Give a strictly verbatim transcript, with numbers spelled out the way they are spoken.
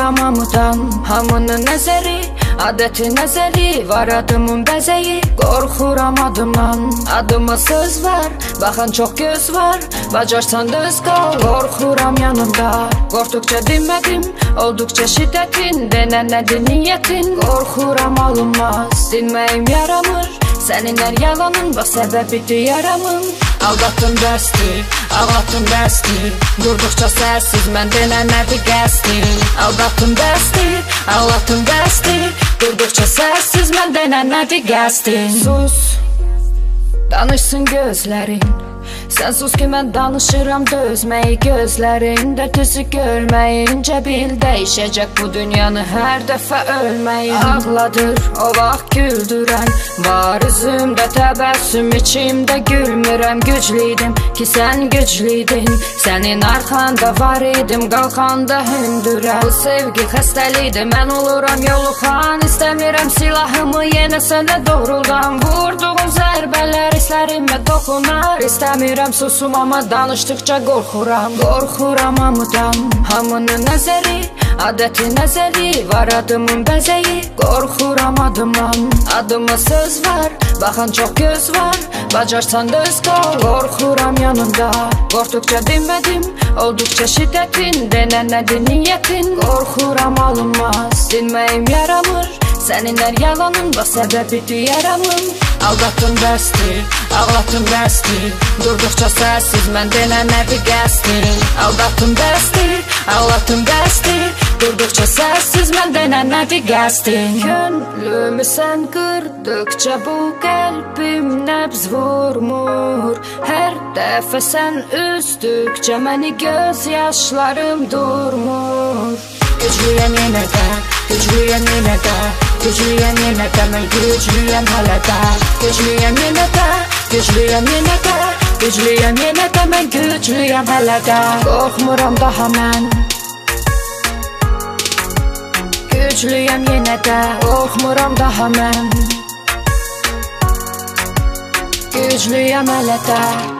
qorxuram hamıdan, hamının nəzəri, adəti nəzəri, var adımın bəzəyi. Qorxuram adımdan, adıma söz var, baxan çox göz var, bacarsan düz qal. Qorxuram yanımda, qorxduqca dinmədim, olduqca şiddətin, denən nədir niyyətin. Qorxuram alınmaz, dinməyim yaramır, sənin hər yalanın, bax səbəbidir yaramın. Aldatın bəsdir, ağlatın bəsdir, durduqca sərsiz, mən denən nədir qəsdir. Aldatın bəsdir, ağlatın bəsdir, durduqca sərsiz, mən denən nədir qəsdir. Sus, danışsın gözlərin, sən sus ki mən danışıram, dözməyi gözlərin, dərtisi görməyincə bil, dəyişəcək bu dünyanı hər dəfə ölməyin. Ağladır o vaxt güldürən, var üzümdə təbəssüm, içimdə gülmürəm. Güclüydüm ki sən güclüydün, sənin arxanda var idim, qalxanda hündürəm. Bu sevgi xəstəlidir, mən oluram yoluxan, istəmirəm silahımı yenə sənə doğrudan. Vurduğum zərbələr hislərimə toxunar, istəmirəm susum amma danışdıqca qorxuram. Qorxuram hamıdan, hamının nəzəri, adəti nəzəri, var adımın bəzəyi. Qorxuram adımdan, adıma söz var, baxan çox göz var, bacarsan düz qal. Qorxuram yanında, qorxduqca dinmədim, olduqca şiddətin, denən nədir niyyətin. Qorxuram alınmaz, dinməyim yaramır, sənin hər yalanın, bax səbəbidir yaramın. Aldatın bəsdir, ağlatın bəsdir, durduqca sərsiz, mən denən nədir qəsdir. Aldatın bəsdir, ağlatın bəsdir, durduqca sərsiz, mən denən nədir qəsdir. Könlümü sən qırdıqca bu qəlbim nəbz vurmur, hər dəfə sən üzdükcə məni göz yaşlarım durmur. Güclüyəm yenə də, güclüyəm yenə də, güclüyəm yenə də, mən güclüyəm hələ də. Güclüyəm yenə də, güclüyəm yenə də, güclüyəm yenə də, mən güclüyəm hələ də. Qorxmuram daha mən, güclüyəm yenə də, qorxmuram daha mən, güclüyəm hələ də.